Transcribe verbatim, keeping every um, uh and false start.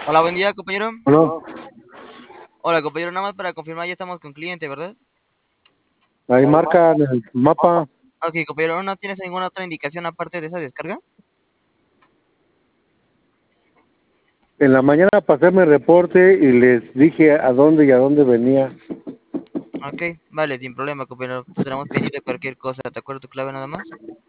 Hola, buen día, compañero. Bueno, Hola, compañero, nada más para confirmar, ya estamos con cliente, ¿verdad? ahí marca en el mapa. Ok, compañero, ¿no tienes ninguna otra indicación aparte de esa descarga? En la mañana pasé mi reporte y les dije a dónde y a dónde venía. Ok, vale, sin problema, compañero. Estaremos pendientes de cualquier cosa. ¿Te acuerdas tu clave nada más?